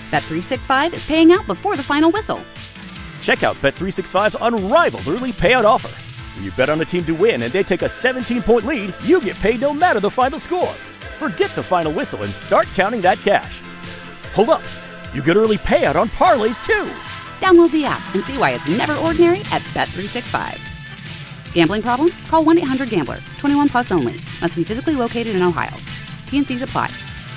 Bet365 is paying out before the final whistle. Check out Bet365's unrivaled early payout offer. When you bet on a team to win and they take a 17-point lead, you get paid no matter the final score. Forget the final whistle and start counting that cash. Hold up. You get early payout on parlays, too. Download the app and see why it's never ordinary at Bet365. Gambling problem? Call 1-800-GAMBLER. 21 plus only. Must be physically located in Ohio. T&Cs apply.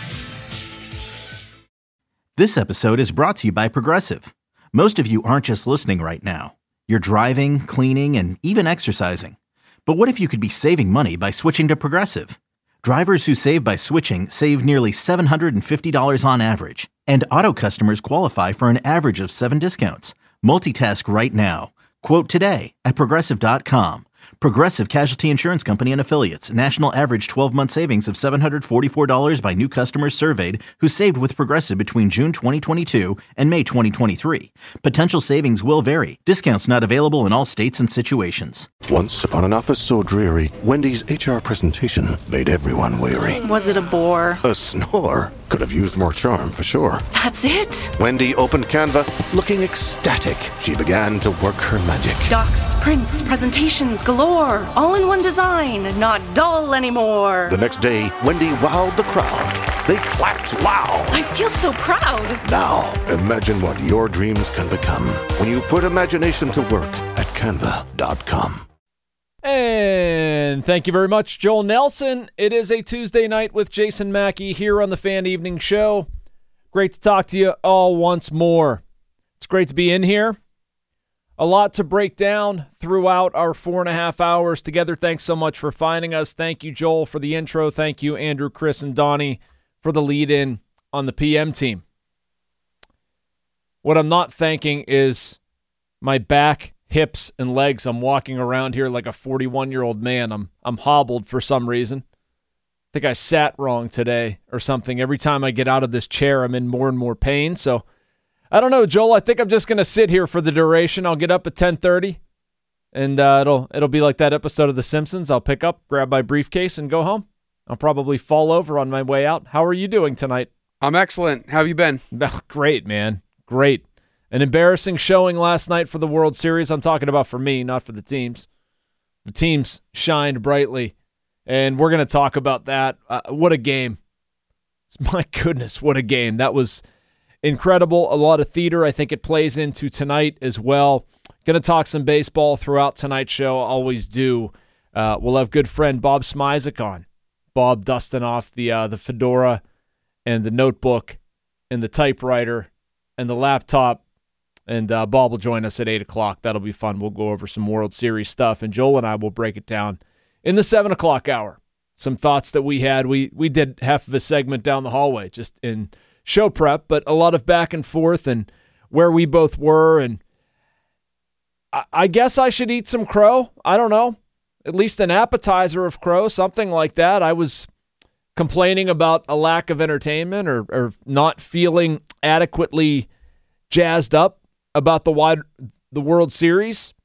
This episode is brought to you by Progressive. Most of you aren't just listening right now. You're driving, cleaning, and even exercising. But what if you could be saving money by switching to Progressive? Drivers who save by switching save nearly $750 on average. And auto customers qualify for an average of 7 discounts. Multitask right now. Quote today at Progressive.com. Progressive Casualty Insurance Company and Affiliates. National average 12-month savings of $744 by new customers surveyed who saved with Progressive between June 2022 and May 2023. Potential savings will vary. Discounts not available in all states and situations. Once upon an office so dreary, Wendy's HR presentation made everyone weary. Was it a bore? A snore. Could have used more charm, for sure. That's it? Wendy opened Canva, looking ecstatic. She began to work her magic. Docs, prints, presentations galore. All in one design. Not dull anymore. The next day, Wendy wowed the crowd. They clapped loud. I feel so proud. Now, imagine what your dreams can become when you put imagination to work at Canva.com. And thank you very much, Joel Nelson. It is a Tuesday night with Jason Mackey here on the Fan Evening Show. Great to talk to you all once more. It's great to be in here. A lot to break down throughout our 4.5 hours together. Thanks so much for finding us. Thank you, Joel, for the intro. Thank you, Andrew, Chris, and Donnie for the lead-in on the PM team. What I'm not thanking is my back, hips, and legs. I'm walking around here like a 41-year-old man. I'm hobbled for some reason. I think I sat wrong today or something. Every time I get out of this chair, I'm in more and more pain. So I don't know, Joel. I think I'm just going to sit here for the duration. I'll get up at 10:30, and it'll be like that episode of The Simpsons. I'll pick up, grab my briefcase, and go home. I'll probably fall over on my way out. How are you doing tonight? I'm excellent. How have you been? Great, man. Great. An embarrassing showing last night for the World Series. I'm talking about for me, not for the teams. The teams shined brightly, and we're going to talk about that. What a game. My goodness, what a game. That was incredible. A lot of theater. I think it plays into tonight as well. Going to talk some baseball throughout tonight's show. Always do. We'll have good friend Bob Smizik on. Bob dusting off the fedora and the notebook and the typewriter and the laptop. And Bob will join us at 8 o'clock. That'll be fun. We'll go over some World Series stuff, and Joel and I will break it down in the 7 o'clock hour. Some thoughts that we had. We did half of a segment down the hallway just in show prep, but a lot of back and forth and where we both were. And I guess I should eat some crow. I don't know. At least an appetizer of crow, something like that. I was complaining about a lack of entertainment or not feeling adequately jazzed up about the World Series.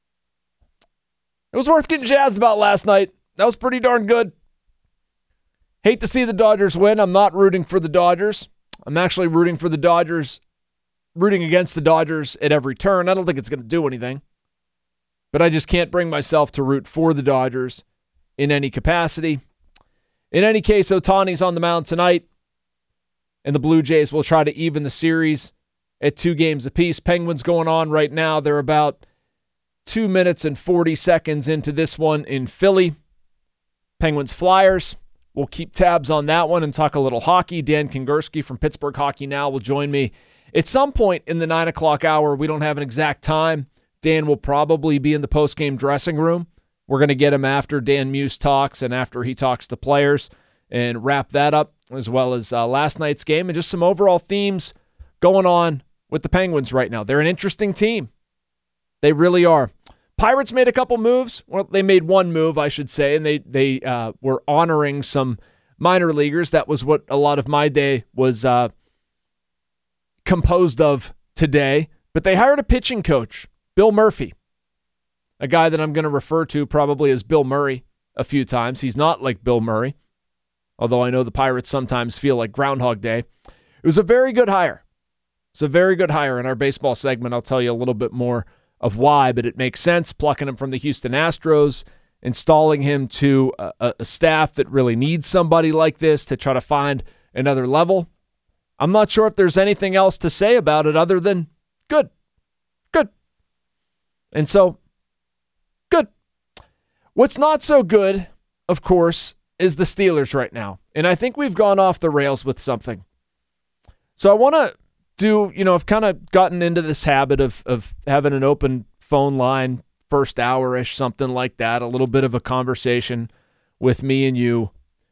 It was worth getting jazzed about last night. That was pretty darn good. Hate to see the Dodgers win. I'm not rooting for the Dodgers. I'm actually rooting against the Dodgers at every turn. I don't think it's going to do anything. But I just can't bring myself to root for the Dodgers in any capacity. In any case, Ohtani's on the mound tonight, and the Blue Jays will try to even the series at 2 games apiece. Penguins going on right now. They're about 2 minutes and 40 seconds into this one in Philly. Penguins Flyers. We'll keep tabs on that one and talk a little hockey. Dan Kingerski from Pittsburgh Hockey Now will join me at some point in the 9 o'clock hour. We don't have an exact time. Dan will probably be in the post-game dressing room. We're going to get him after Dan Muse talks and after he talks to players and wrap that up, as well as last night's game and just some overall themes going on with the Penguins right now. They're an interesting team. They really are. Pirates made a couple moves. Well, they made one move, I should say, and they were honoring some minor leaguers. That was what a lot of my day was composed of today. But they hired a pitching coach, Bill Murphy, a guy that I'm going to refer to probably as Bill Murray a few times. He's not like Bill Murray, although I know the Pirates sometimes feel like Groundhog Day. It was a very good hire. It's a very good hire. In our baseball segment, I'll tell you a little bit more of why, but it makes sense plucking him from the Houston Astros, installing him to a staff that really needs somebody like this to try to find another level. I'm not sure if there's anything else to say about it other than good. Good. And so, good. What's not so good, of course, is the Steelers right now. And I think we've gone off the rails with something. So I want to I've kind of gotten into this habit of having an open phone line, first hour-ish, something like that, a little bit of a conversation with me and you.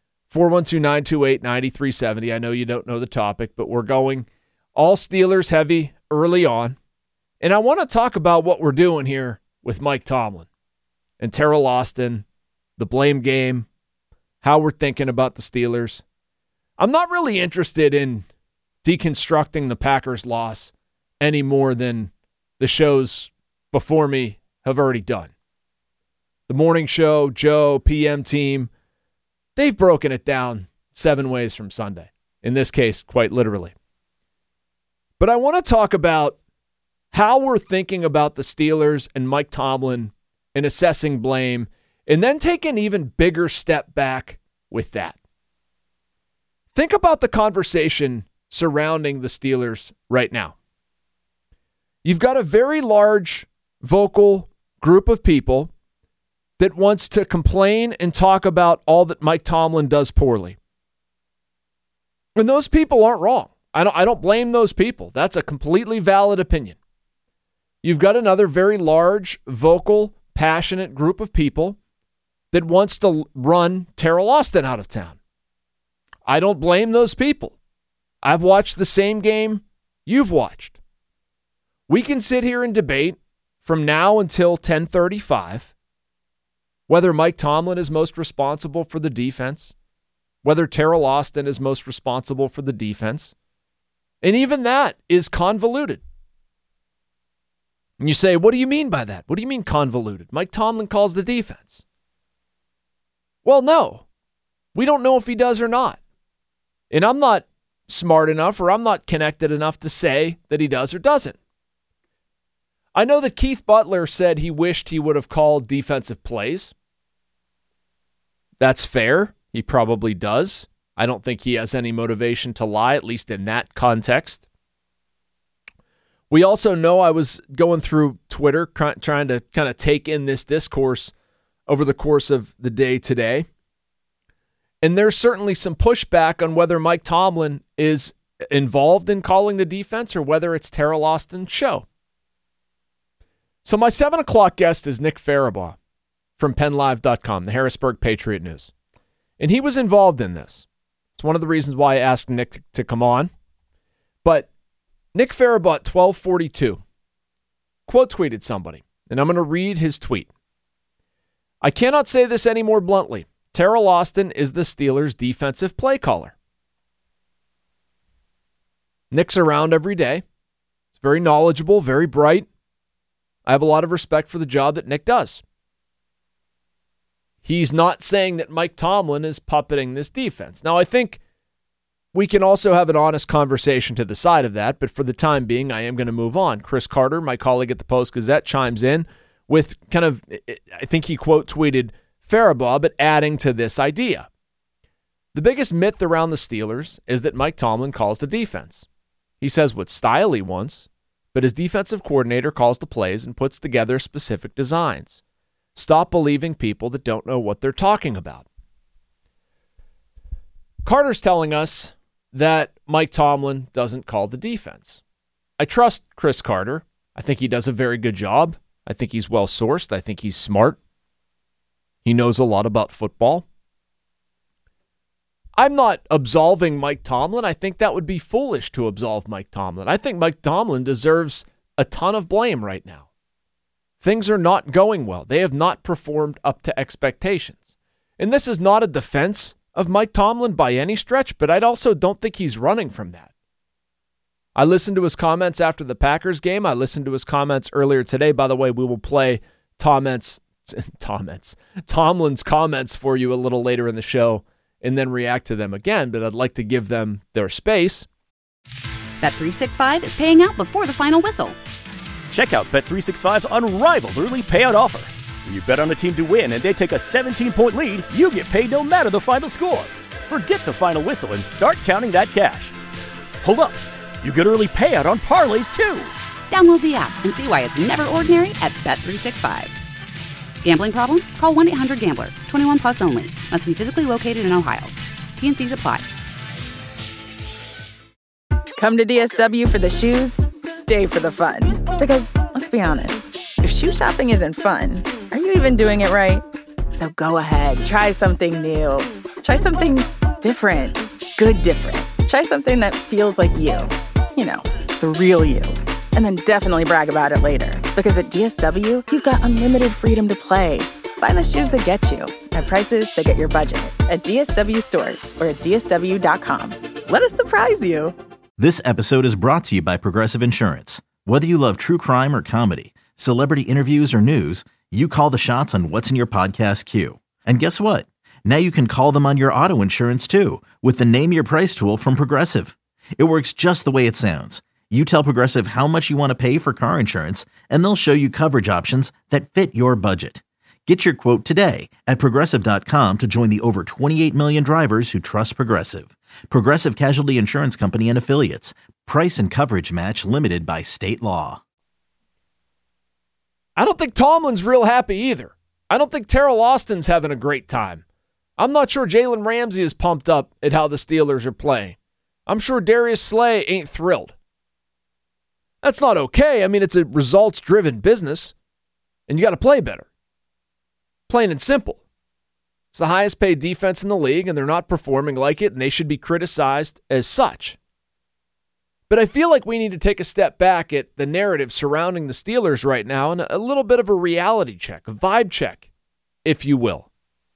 412-928-9370. I know you don't know the topic, but we're going all Steelers heavy early on. And I want to talk about what we're doing here with Mike Tomlin and Teryl Austin, the blame game, how we're thinking about the Steelers. I'm not really interested in deconstructing the Packers' loss any more than the shows before me have already done. The morning show, Joe, PM team, they've broken it down 7 ways from Sunday. In this case, quite literally. But I want to talk about how we're thinking about the Steelers and Mike Tomlin and assessing blame, and then take an even bigger step back with that. Think about the conversation surrounding the Steelers right now. You've got a very large vocal group of people that wants to complain and talk about all that Mike Tomlin does poorly. And those people aren't wrong. I don't blame those people. That's a completely valid opinion. You've got another very large, vocal, passionate group of people that wants to run Teryl Austin out of town. I don't blame those people. I've watched the same game you've watched. We can sit here and debate from now until 10:35 whether Mike Tomlin is most responsible for the defense, whether Teryl Austin is most responsible for the defense. And even that is convoluted. And you say, what do you mean by that? What do you mean convoluted? Mike Tomlin calls the defense. Well, no. We don't know if he does or not. And I'm not smart enough or I'm not connected enough to say that he does or doesn't. I know that Keith Butler said he wished he would have called defensive plays. That's fair. He probably does. I don't think he has any motivation to lie, at least in that context. We also know, I was going through Twitter trying to kind of take in this discourse over the course of the day today. And there's certainly some pushback on whether Mike Tomlin is involved in calling the defense or whether it's Teryl Austin's show. So my 7 o'clock guest is Nick Farabaugh from PennLive.com, the Harrisburg Patriot News. And he was involved in this. It's one of the reasons why I asked Nick to come on. But Nick Farabaugh at 12:42 quote tweeted somebody, and I'm going to read his tweet. I cannot say this any more bluntly. Teryl Austin is the Steelers' defensive play caller. Nick's around every day. He's very knowledgeable, very bright. I have a lot of respect for the job that Nick does. He's not saying that Mike Tomlin is puppeting this defense. Now, I think we can also have an honest conversation to the side of that, but for the time being, I am going to move on. Chris Carter, my colleague at the Post-Gazette, chimes in with kind of, I think he quote tweeted Farabaugh, but adding to this idea. The biggest myth around the Steelers is that Mike Tomlin calls the defense. He says what style he wants, but his defensive coordinator calls the plays and puts together specific designs. Stop believing people that don't know what they're talking about. Carter's telling us that Mike Tomlin doesn't call the defense. I trust Chris Carter. I think he does a very good job. I think he's well-sourced. I think he's smart. He knows a lot about football. I'm not absolving Mike Tomlin. I think that would be foolish to absolve Mike Tomlin. I think Mike Tomlin deserves a ton of blame right now. Things are not going well. They have not performed up to expectations. And this is not a defense of Mike Tomlin by any stretch, but I also don't think he's running from that. I listened to his comments after the Packers game. I listened to his comments earlier today. By the way, we will play Tomlin's comments for you a little later in the show and then react to them again, but I'd like to give them their space. Bet365 is paying out before the final whistle. Check out Bet365's unrivaled early payout offer. When you bet on a team to win and they take a 17-point lead, you get paid no matter the final score. Forget the final whistle and start counting that cash. Hold up. You get early payout on parlays, too. Download the app and see why it's never ordinary at Bet365. Gambling problem? Call 1-800-GAMBLER. 21 plus only. Must be physically located in Ohio. T&Cs apply. Come to DSW for the shoes, stay for the fun. Because, let's be honest, if shoe shopping isn't fun, are you even doing it right? So go ahead, try something new. Try something different. Good different. Try something that feels like you. You know, the real you. And then definitely brag about it later. Because at DSW, you've got unlimited freedom to play. Find the shoes that get you at prices that get your budget at DSW stores or at DSW.com. Let us surprise you. This episode is brought to you by Progressive Insurance. Whether you love true crime or comedy, celebrity interviews or news, you call the shots on what's in your podcast queue. And guess what? Now you can call them on your auto insurance too with the Name Your Price tool from Progressive. It works just the way it sounds. You tell Progressive how much you want to pay for car insurance, and they'll show you coverage options that fit your budget. Get your quote today at Progressive.com to join the over 28 million drivers who trust Progressive. Progressive Casualty Insurance Company and Affiliates. Price and coverage match limited by state law. I don't think Tomlin's real happy either. I don't think Terrell Austin's having a great time. I'm not sure Jalen Ramsey is pumped up at how the Steelers are playing. I'm sure Darius Slay ain't thrilled. That's not okay. I mean, it's a results-driven business, and you got to play better. Plain and simple. It's the highest paid defense in the league, and they're not performing like it, and they should be criticized as such. But I feel like we need to take a step back at the narrative surrounding the Steelers right now and a little bit of a reality check, a vibe check, if you will.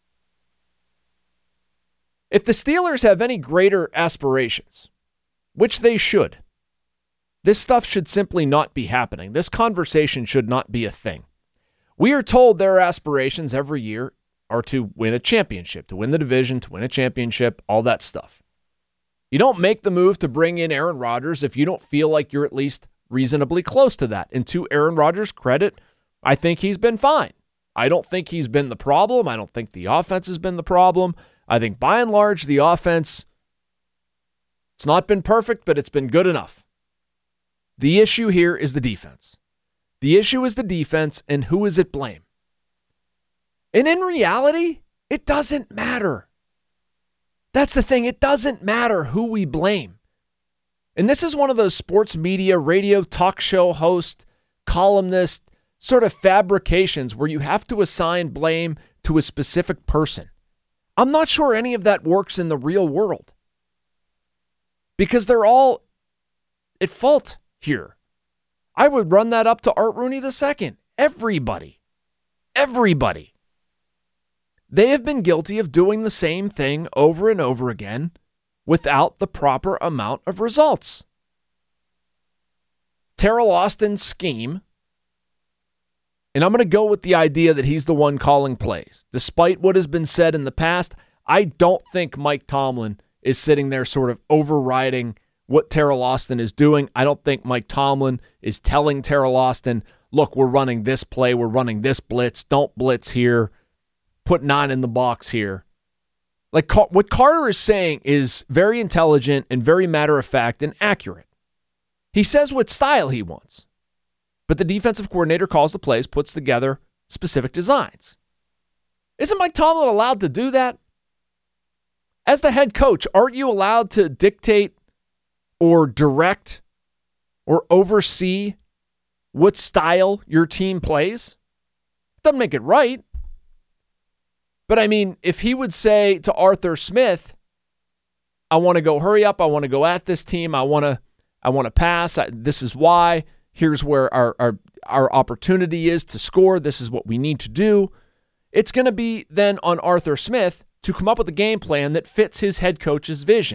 If the Steelers have any greater aspirations, which they should, this stuff should simply not be happening. This conversation should not be a thing. We are told their aspirations every year are to win a championship, to win the division, to win a championship, all that stuff. You don't make the move to bring in Aaron Rodgers if you don't feel like you're at least reasonably close to that. And to Aaron Rodgers' credit, I think he's been fine. I don't think he's been the problem. I don't think the offense has been the problem. I think by and large, the offense, it's not been perfect, but it's been good enough. The issue here is the defense. The issue is the defense, and who is at blame? And in reality, it doesn't matter. That's the thing. It doesn't matter who we blame. And this is one of those sports media, radio, talk show host, columnist sort of fabrications where you have to assign blame to a specific person. I'm not sure any of that works in the real world because they're all at fault here. I would run that up to Art Rooney II. Everybody. They have been guilty of doing the same thing over and over again without the proper amount of results. Terrell Austin's scheme, and I'm going to go with the idea that he's the one calling plays. Despite what has been said in the past, I don't think Mike Tomlin is sitting there sort of overriding what Terrell Austin is doing. I don't think Mike Tomlin is telling Terrell Austin, look, we're running this play, we're running this blitz, don't blitz here, put 9 in the box here. Like what Carter is saying is very intelligent and very matter-of-fact and accurate. He says what style he wants. But the defensive coordinator calls the plays, puts together specific designs. Isn't Mike Tomlin allowed to do that? As the head coach, aren't you allowed to dictate or direct or oversee what style your team plays? Doesn't make it right. But I mean, if he would say to Arthur Smith, I want to go hurry up, I want to go at this team, I want to pass, this is why, here's where our opportunity is to score, this is what we need to do. It's going to be then on Arthur Smith to come up with a game plan that fits his head coach's vision.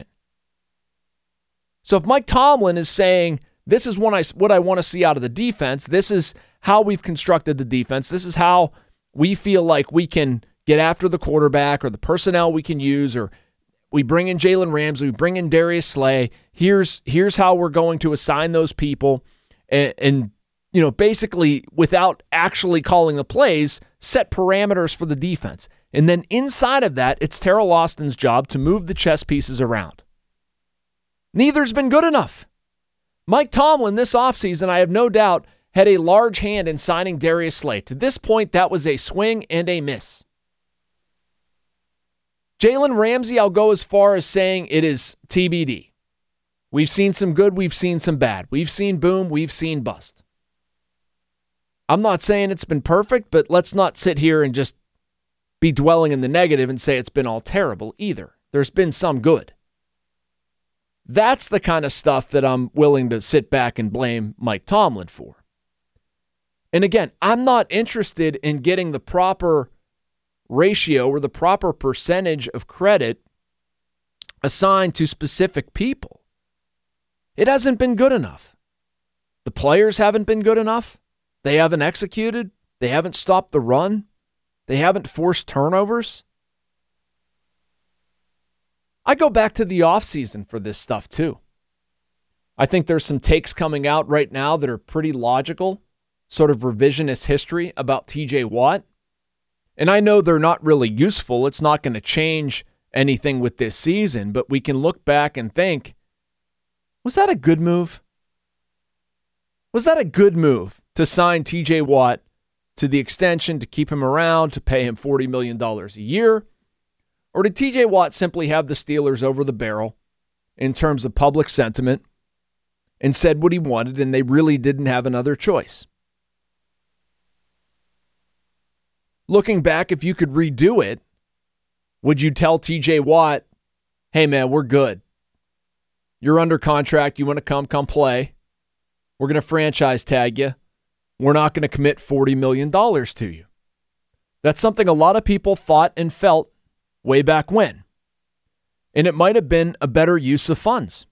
So if Mike Tomlin is saying, this is what I want to see out of the defense, this is how we've constructed the defense, this is how we feel like we can get after the quarterback or the personnel we can use or We bring in Jalen Ramsey. We bring in Darius Slay. Here's how we're going to assign those people. And basically, without actually calling the plays, set parameters for the defense. And then inside of that, it's Teryl Austin's job to move the chess pieces around. Neither's been good enough. Mike Tomlin this offseason, I have no doubt, had a large hand in signing Darius Slay. To this point, that was a swing and a miss. Jalen Ramsey, I'll go as far as saying it is TBD. We've seen some good, we've seen some bad. We've seen boom, we've seen bust. I'm not saying it's been perfect, but let's not sit here and just be dwelling in the negative and say it's been all terrible either. There's been some good. That's the kind of stuff that I'm willing to sit back and blame Mike Tomlin for. And again, I'm not interested in getting the proper ratio or the proper percentage of credit assigned to specific people. It hasn't been good enough. The players haven't been good enough. They haven't executed. They haven't stopped the run. They haven't forced turnovers. I go back to the offseason for this stuff too. I think there's some takes coming out right now that are pretty logical, sort of revisionist history about TJ Watt. And I know they're not really useful. It's not going to change anything with this season, but we can look back and think, was that a good move? Was that a good move to sign TJ Watt to the extension, to keep him around, to pay him $40 million a year? Or did TJ Watt simply have the Steelers over the barrel in terms of public sentiment and said what he wanted, and they really didn't have another choice? Looking back, if you could redo it, would you tell TJ Watt, hey man, we're good. You're under contract. You want to come play. We're going to franchise tag you. We're not going to commit $40 million to you. That's something a lot of people thought and felt way back when. And it might have been a better use of funds.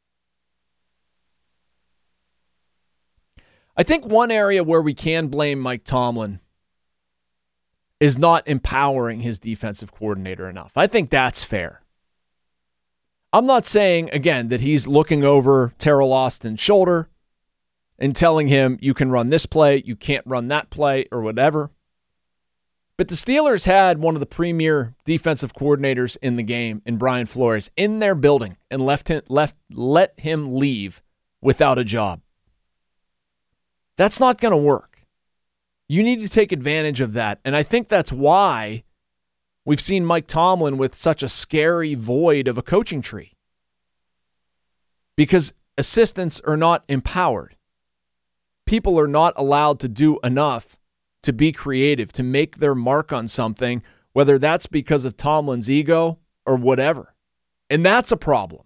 I think one area where we can blame Mike Tomlin is not empowering his defensive coordinator enough. I think that's fair. I'm not saying, again, that he's looking over Teryl Austin's shoulder and telling him you can run this play, you can't run that play, or whatever. But the Steelers had one of the premier defensive coordinators in the game, in Brian Flores, in their building and let him leave without a job. That's not going to work. You need to take advantage of that. And I think that's why we've seen Mike Tomlin with such a scary void of a coaching tree. Because assistants are not empowered. People are not allowed to do enough to be creative, to make their mark on something, whether that's because of Tomlin's ego or whatever. And that's a problem.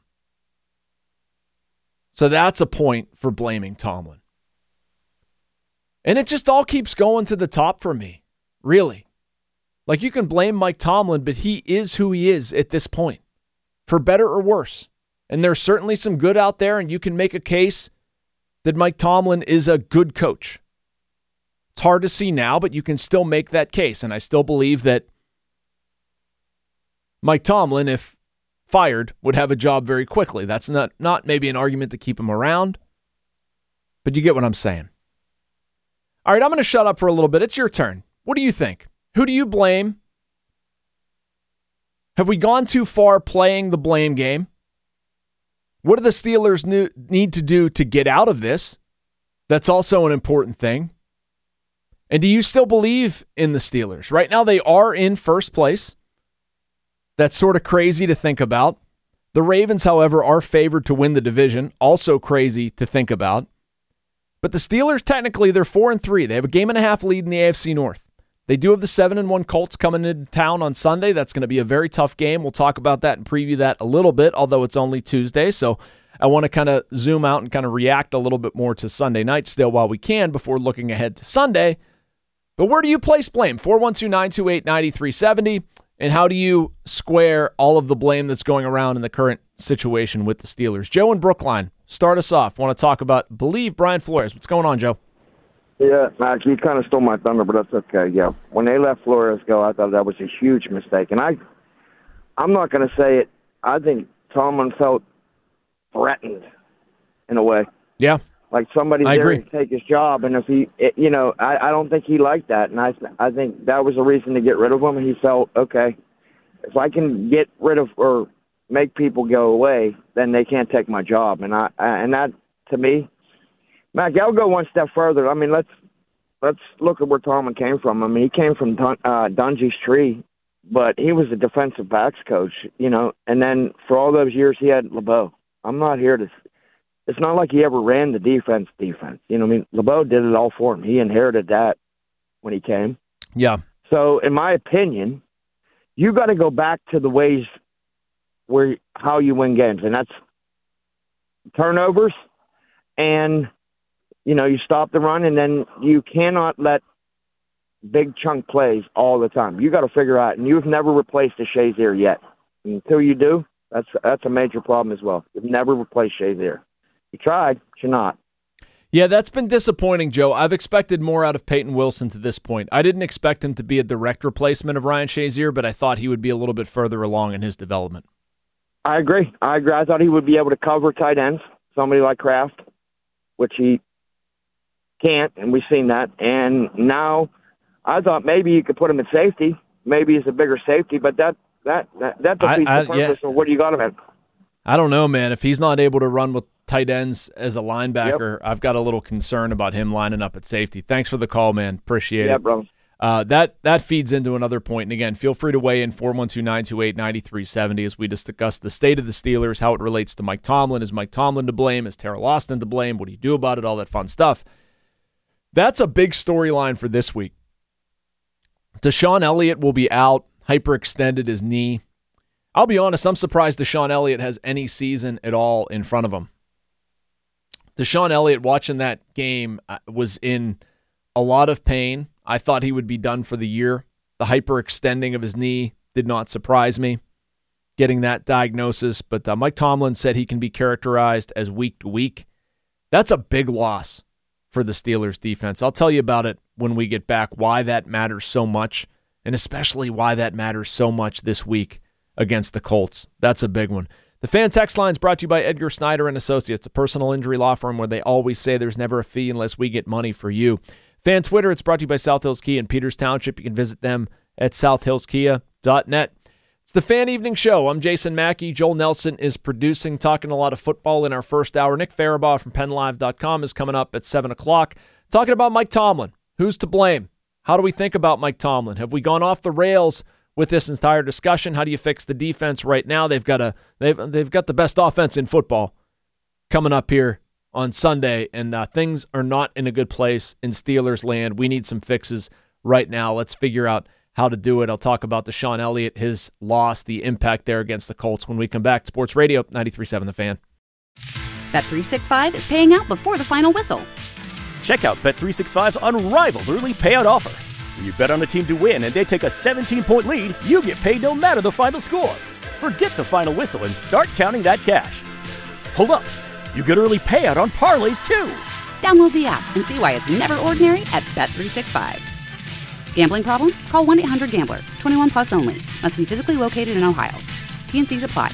So that's a point for blaming Tomlin. And it just all keeps going to the top for me, really. Like, you can blame Mike Tomlin, but he is who he is at this point, for better or worse. And there's certainly some good out there, and you can make a case that Mike Tomlin is a good coach. It's hard to see now, but you can still make that case. And I still believe that Mike Tomlin, if fired, would have a job very quickly. That's not maybe an argument to keep him around, but you get what I'm saying. All right, I'm going to shut up for a little bit. It's your turn. What do you think? Who do you blame? Have we gone too far playing the blame game? What do the Steelers need to do to get out of this? That's also an important thing. And do you still believe in the Steelers? Right now they are in first place. That's sort of crazy to think about. The Ravens, however, are favored to win the division. Also crazy to think about. But the Steelers, technically, they're 4-3. They have a game-and-a-half lead in the AFC North. They do have the 7-1 Colts coming into town on Sunday. That's going to be a very tough game. We'll talk about that and preview that a little bit, although it's only Tuesday. So I want to kind of zoom out and kind of react a little bit more to Sunday night still while we can before looking ahead to Sunday. But where do you place blame? 412-928-9370. And how do you square all of the blame that's going around in the current situation with the Steelers? Joe in Brookline, start us off. Want to talk about, believe, Brian Flores. What's going on, Joe? Yeah, Mac, you kind of stole my thunder, but that's okay. Yeah, when they let Flores go, I thought that was a huge mistake. And I'm not going to say it I think Tomlin felt threatened in a way. Yeah. Like somebody's I there agree. to take his job, and if I don't think he liked that, and I think that was a reason to get rid of him. He felt, okay, if I can get rid of or make people go away, then they can't take my job, and that to me, Mac, I'll go one step further. I mean, let's look at where Tomlin came from. I mean, he came from Dungy's tree, but he was a defensive backs coach, and then for all those years he had LeBeau. I'm not here to. It's not like he ever ran the defense. You know what I mean? LeBeau did it all for him. He inherited that when he came. Yeah. So, in my opinion, you got to go back to the ways how you win games, and that's turnovers, and you stop the run, and then you cannot let big chunk plays all the time. You got to figure out, and you've never replaced a Shazier yet. Until you do, that's a major problem as well. You've never replaced Shazier. You tried, but you're not. Yeah, that's been disappointing, Joe. I've expected more out of Peyton Wilson to this point. I didn't expect him to be a direct replacement of Ryan Shazier, but I thought he would be a little bit further along in his development. I agree. I thought he would be able to cover tight ends, somebody like Kraft, which he can't, and we've seen that. And now I thought maybe you could put him at safety. Maybe he's a bigger safety, but that defeats the purpose of what you got him at. I don't know, man. If he's not able to run with tight ends as a linebacker, I've got a little concern about him lining up at safety. Thanks for the call, man. Appreciate it. Yeah, bro. That feeds into another point. And again, feel free to weigh in 412-928-9370 as we discuss the state of the Steelers, how it relates to Mike Tomlin. Is Mike Tomlin to blame? Is Teryl Austin to blame? What do you do about it? All that fun stuff. That's a big storyline for this week. Deshaun Elliott will be out, hyperextended his knee. I'll be honest, I'm surprised Deshaun Elliott has any season at all in front of him. Deshaun Elliott, watching that game, was in a lot of pain. I thought he would be done for the year. The hyperextending of his knee did not surprise me, getting that diagnosis. But Mike Tomlin said he can be characterized as week to week. That's a big loss for the Steelers defense. I'll tell you about it when we get back, why that matters so much, and especially why that matters so much this week against the Colts. That's a big one. The Fan Text Line is brought to you by Edgar Snyder and Associates, a personal injury law firm where they always say there's never a fee unless we get money for you. Fan Twitter, it's brought to you by South Hills Kia in Peters Township. You can visit them at southhillskia.net. It's the Fan Evening Show. I'm Jason Mackey. Joel Nelson is producing, talking a lot of football in our first hour. Nick Farabaugh from PennLive.com is coming up at 7 o'clock, talking about Mike Tomlin. Who's to blame? How do we think about Mike Tomlin? Have we gone off the rails with this entire discussion? How do you fix the defense right now? They've got the best offense in football coming up here on Sunday, and things are not in a good place in Steelers land. We need some fixes right now. Let's figure out how to do it. I'll talk about Deshaun Elliott, his loss, the impact there against the Colts when we come back. Sports Radio 93.7 The Fan. Bet365 is paying out before the final whistle. Check out Bet365's unrivaled early payout offer. When you bet on a team to win and they take a 17-point lead, you get paid no matter the final score. Forget the final whistle and start counting that cash. Hold up. You get early payout on parlays, too. Download the app and see why it's never ordinary at Bet365. Gambling problem? Call 1-800-GAMBLER. 21 plus only. Must be physically located in Ohio. T&Cs apply.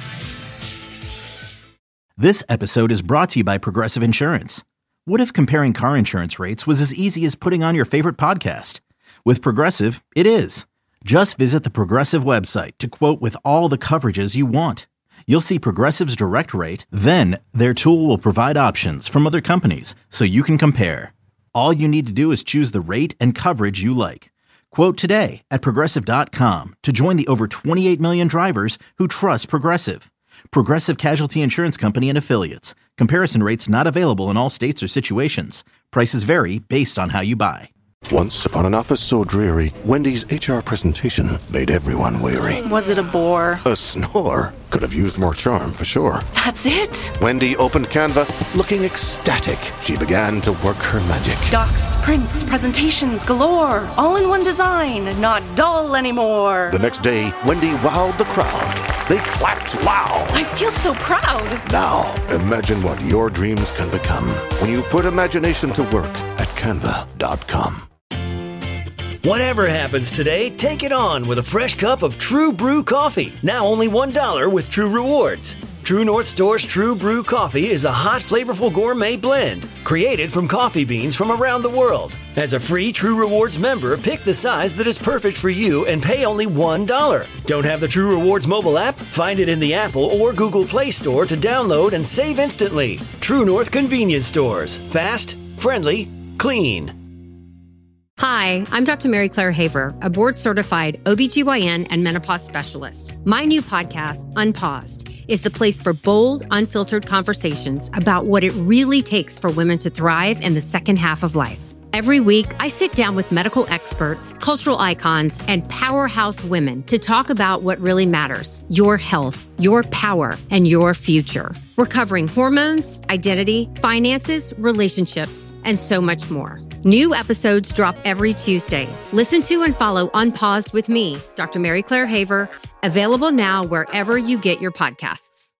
This episode is brought to you by Progressive Insurance. What if comparing car insurance rates was as easy as putting on your favorite podcast? With Progressive, it is. Just visit the Progressive website to quote with all the coverages you want. You'll see Progressive's direct rate, then their tool will provide options from other companies so you can compare. All you need to do is choose the rate and coverage you like. Quote today at Progressive.com to join the over 28 million drivers who trust Progressive. Progressive Casualty Insurance Company and Affiliates. Comparison rates not available in all states or situations. Prices vary based on how you buy. Once upon an office so dreary, Wendy's HR presentation made everyone weary. Was it a bore? A snore. Could have used more charm, for sure. That's it? Wendy opened Canva, looking ecstatic. She began to work her magic. Docs, prints, presentations galore. All in one design, not dull anymore. The next day, Wendy wowed the crowd. They clapped loud. I feel so proud. Now, imagine what your dreams can become when you put imagination to work at Canva.com. Whatever happens today, take it on with a fresh cup of True Brew coffee. Now only $1 with True Rewards. True North Store's True Brew coffee is a hot, flavorful gourmet blend created from coffee beans from around the world. As a free True Rewards member, pick the size that is perfect for you and pay only $1. Don't have the True Rewards mobile app? Find it in the Apple or Google Play Store to download and save instantly. True North Convenience Stores. Fast, friendly, clean. Hi, I'm Dr. Mary Claire Haver, a board-certified OBGYN and menopause specialist. My new podcast, Unpaused, is the place for bold, unfiltered conversations about what it really takes for women to thrive in the second half of life. Every week, I sit down with medical experts, cultural icons, and powerhouse women to talk about what really matters: your health, your power, and your future. We're covering hormones, identity, finances, relationships, and so much more. New episodes drop every Tuesday. Listen to and follow Unpaused with me, Dr. Mary Claire Haver, available now wherever you get your podcasts.